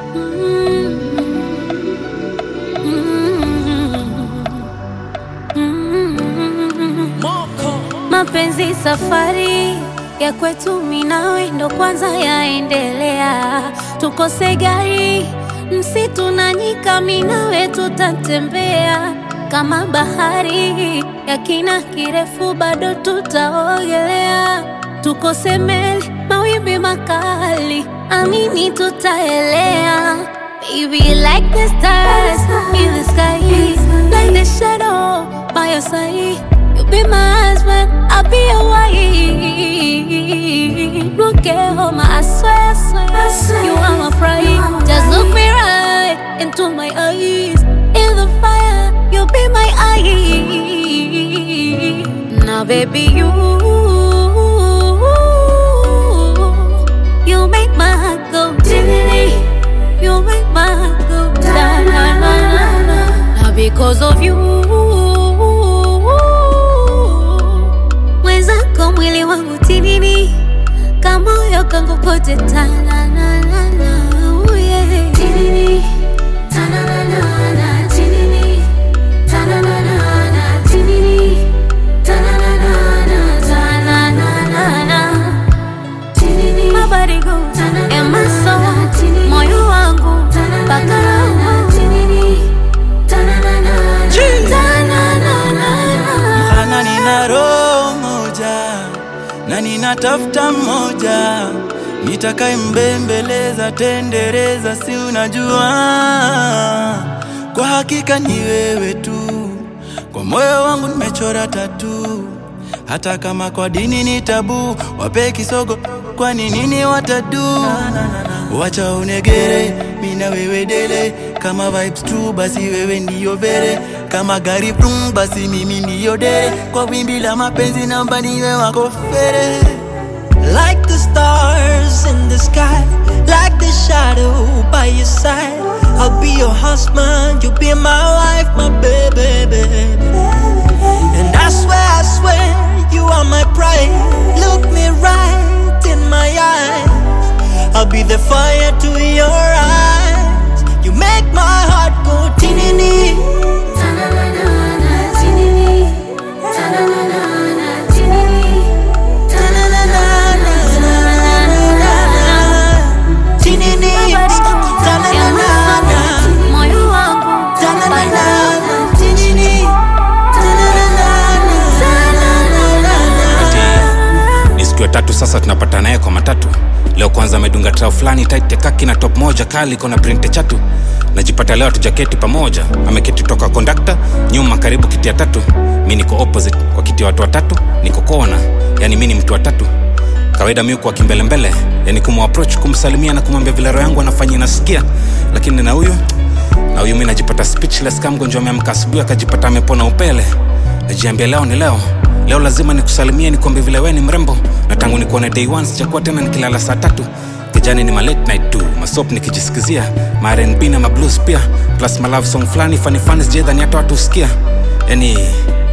Mapenzi safari ya kwetu mimi nawe ndo kwanza yaendelea. Tukose gari, msitu na nyika, mimi nawe tutatembea. Kama bahari ya kina kirefu bado tutaogelea. Tukose meli, mawimbi makali, amini tutaelea. Baby, like the stars in the sky, like the shadow by your side. You be my husband, I'll be your wife. Look at home, I swear, you are my pride. Just look me right into my eyes. In the fire, you'll be my eye. Now baby, you make my heart go diddly. You make my heart go da na na na na. Now because of you, mwenzako mwili wangu tinini, kama moyo kangu kote ta na na na na. Oh yeah. Tinini, ta na na na na. Tinini, ta na na na na. Tinini, ta na na na na. Ta na na na na. Tinini, my body goes and my soul. Moyo wangu mpaka roho. Tinini, ta na na na na. Ta na na na na. Mhana nina roho moja na ninatafuta mmoja, nitakaye mbembeleza tendereza, si unajua kwa hakika ni wewe tu. Kwa moyo wangu nimechora tatu, hata kama kwa dini ni tabu. Wape kisogo kwani nini watadu? Wacha unegere, mimi na wewe dele. Kama vibes true basi wewe ndiyo vere. Kama gari brum basi mimi ndiyo dere. Kwa wimbi la mapenzi namba niwe wako fere. Like the stars in the sky, like the shadow by your side. I'll be your husband, you'll be my wife, my baby. And I swear, you are my pride. Look me right in my eyes. I'll be the fire to your eyes. You make my heart go tinini. Ta-na-na-na-na, tinini. Ta-na-na-na-na, tinini. Ta-na-na-na-na, tinini. Ta-na-na-na-na, moyo wangu ta-na-na-na-na, tinini. Ta-na-na-na-na. Ni siku ya tatu sasa tunapata naye kwa matatu. Leo kwanza amedunga trao flani tight kaki na top moja kali kona print chatu. Najipata leo tujaketi pamoja. Ameketi toka conductor nyuma karibu kiti ya tatu. Mimi niko opposite kwa kiti ya watu watatu, niko kona. Yani mimi ni mtu wa tatu. Kawaida mimi kwa kimbele mbele, yani kumapproach kumsalimia na kumwambia vile roho yangu anafanya nasikia. Lakini na huyu mimi najipata speechless kama mgonjwa ameamka asubuhi akajipata amepona upele. Najiambia leo ni leo. Leo lazima nikusalimie nikwambie vile wewe ni mrembo. Na tangu nikuone day one sijakuwa tena nikilala saa 3. Kijani ni ma late night tu, masop nikijisikizia, ma R&B na ma blues pia, plus ma love song flani funny sije dhani hata watu usikia. Yani